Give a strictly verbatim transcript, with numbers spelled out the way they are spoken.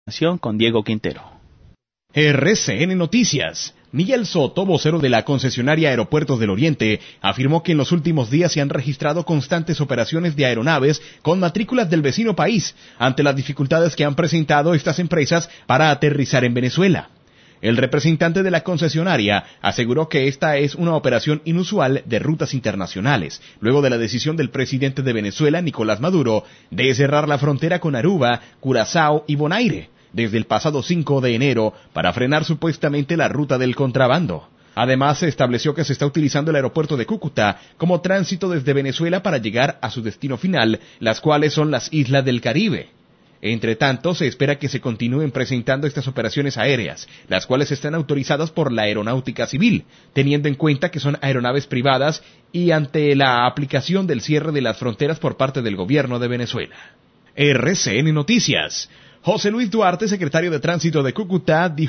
Con Diego Quintero. R C N Noticias. Miguel Soto, vocero de la concesionaria Aeropuertos del Oriente, afirmó que en los últimos días se han registrado constantes operaciones de aeronaves con matrículas del vecino país, ante las dificultades que han presentado estas empresas para aterrizar en Venezuela. El representante de la concesionaria aseguró que esta es una operación inusual de rutas internacionales, luego de la decisión del presidente de Venezuela, Nicolás Maduro, de cerrar la frontera con Aruba, Curazao y Bonaire desde el pasado cinco de enero para frenar supuestamente la ruta del contrabando. Además, se estableció que se está utilizando el aeropuerto de Cúcuta como tránsito desde Venezuela para llegar a su destino final, las cuales son las islas del Caribe. Entre tanto, se espera que se continúen presentando estas operaciones aéreas, las cuales están autorizadas por la Aeronáutica Civil, teniendo en cuenta que son aeronaves privadas y ante la aplicación del cierre de las fronteras por parte del gobierno de Venezuela. R C N Noticias. José Luis Duarte, secretario de Tránsito de Cúcuta, dijo